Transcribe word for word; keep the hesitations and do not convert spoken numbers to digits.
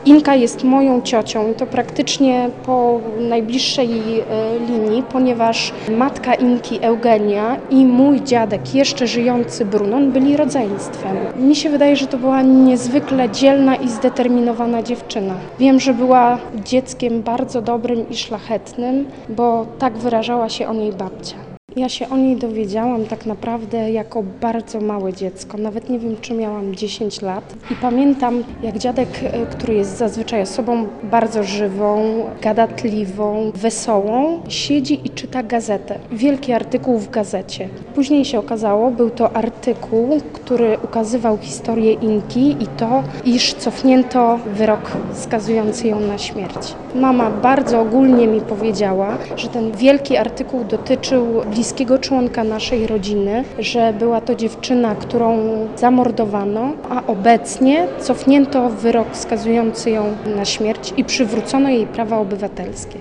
Inka jest moją ciocią i to praktycznie po najbliższej linii, ponieważ matka Inki, Eugenia, i mój dziadek, jeszcze żyjący Brunon, byli rodzeństwem. Mi się wydaje, że to była niezwykle dzielna i zdeterminowana dziewczyna. Wiem, że była dzieckiem bardzo dobrym i szlachetnym, bo tak wyrażała się o niej babcia. Ja się o niej dowiedziałam tak naprawdę jako bardzo małe dziecko. Nawet nie wiem, czy miałam dziesięć lat. I pamiętam, jak dziadek, który jest zazwyczaj osobą bardzo żywą, gadatliwą, wesołą, siedzi i czyta gazetę. Wielki artykuł w gazecie. Później się okazało, był to artykuł, który ukazywał historię Inki i to, iż cofnięto wyrok skazujący ją na śmierć. Mama bardzo ogólnie mi powiedziała, że ten wielki artykuł dotyczył bliskiego członka naszej rodziny, że była to dziewczyna, którą zamordowano, a obecnie cofnięto wyrok skazujący ją na śmierć i przywrócono jej prawa obywatelskie.